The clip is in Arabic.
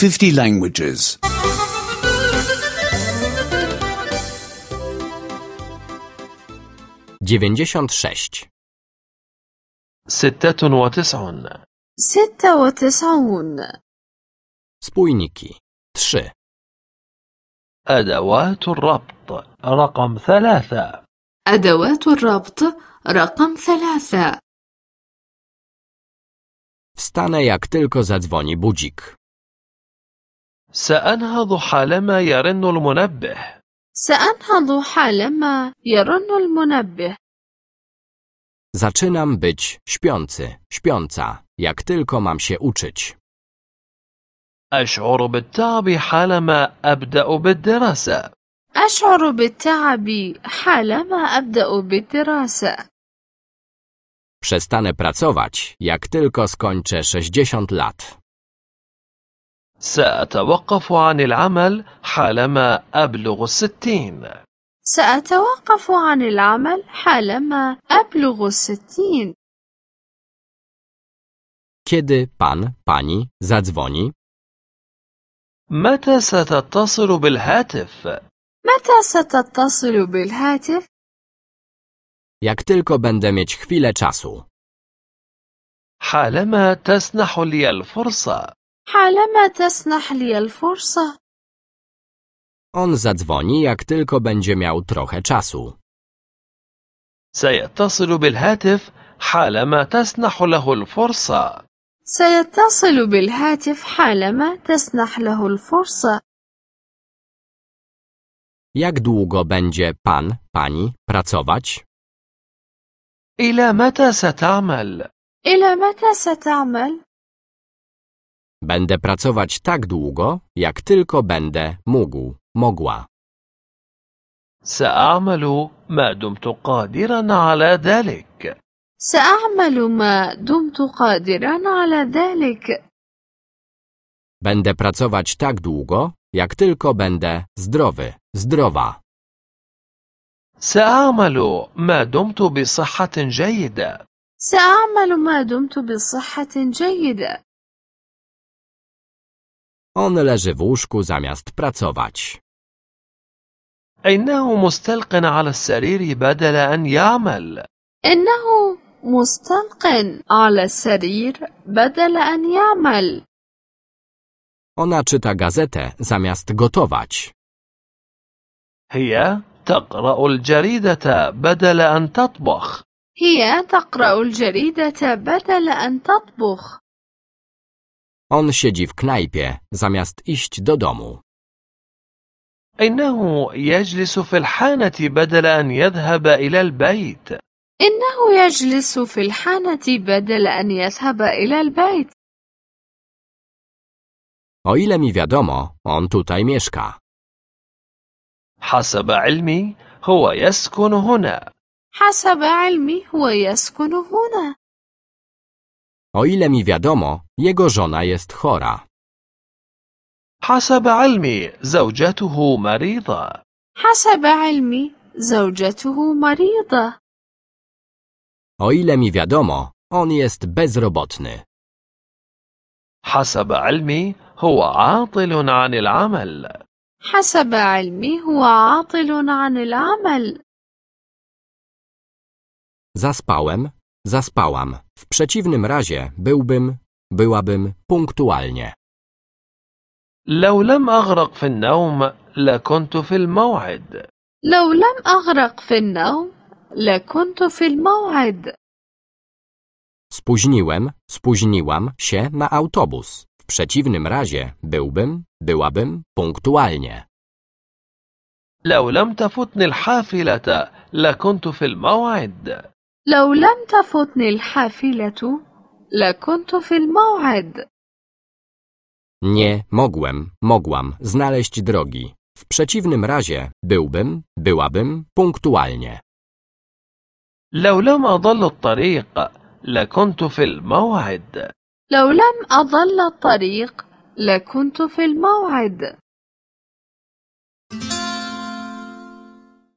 50 languages. 96. 96. 96. Spójniki. 3. أدوات الربط رقم 3. أدوات الربط رقم 3. Wstanę jak tylko zadzwoni budzik. سأنهض حالما يرن المنبه. سأنهض حالما يرن المنبه. Zaczynam być śpiący, śpiąca, jak tylko mam się uczyć. أشعر بالتعب حالما أبدأ بالدراسة. أشعر بالتعب حالما أبدأ بالدراسة. Przestanę pracować, jak tylko skończę 60 lat. سأتوقف عن العمل حالما أبلغ 60. سأتوقف عن العمل حالما أبلغ 60. Kiedy pan, pani zadzwoni? متى ستتصل بالهاتف؟ متى ستتصل بالهاتف؟ Jak tylko będę mieć chwilę czasu. حالما تسنح لي الفرصة. حالما تسنح لي الفرصة. On zadzwoni, jak tylko będzie miał trochę czasu. سيتصل بالهاتف حالما تسنح له الفرصة. سيتصل بالهاتف حالما تسنح له الفرصة. Jak długo będzie pan, pani pracować? إلى متى ستعمل؟ إلى متى ستعمل؟ Będę pracować tak długo, jak tylko będę mógł, mogła. سأعمل ما دمت قادرا على ذلك. سأعمل ما دمت قادرا على ذلك. Będę pracować tak długo, jak tylko będę zdrowy, zdrowa. سأعمل ما دمت بصحة جيدة. سأعمل ما دمت بصحة جيدة. On leży w łóżku zamiast pracować. إنه مستلق على السرير بدل أن يعمل. إنه مستلق على السرير بدل أن يعمل. Ona czyta gazetę zamiast gotować. هي تقرأ الجريدة بدل أن تطبخ. هي تقرأ الجريدة بدل أن تطبخ. On siedzi w knajpie zamiast iść do domu. إنه يجلس في الحانة بدل أن يذهب إلى البيت. إنه يجلس في الحانة بدل أن يذهب إلى البيت. O ile mi wiadomo, on tutaj mieszka. حسب علمي هو يسكن هنا. حسب علمي هو يسكن هنا. O ile mi wiadomo, jego żona jest chora. حسب علمي زوجته مريضة. حسب علمي زوجته مريضة. O ile mi wiadomo, on jest bezrobotny. حسب علمي هو عاطل عن العمل. حسب علمي هو عاطل عن العمل. Zaspałem, zaspałam. W przeciwnym razie byłabym punktualnie. لو لم أغرق في النوم لكنت في الموعد. لو لم أغرق في النوم لكنت في الموعد. Spóźniłam się na autobus. W przeciwnym razie byłabym punktualnie. لو لم تفتني الحافلة لكنت في الموعد. لو لم تفتني الحافلة لكنت في الموعد. Nie mogłam znaleźć drogi. W przeciwnym razie byłabym punktualnie. لو لم أضل الطريق لكنت في الموعد. لو لم أضل الطريق لكنت في الموعد.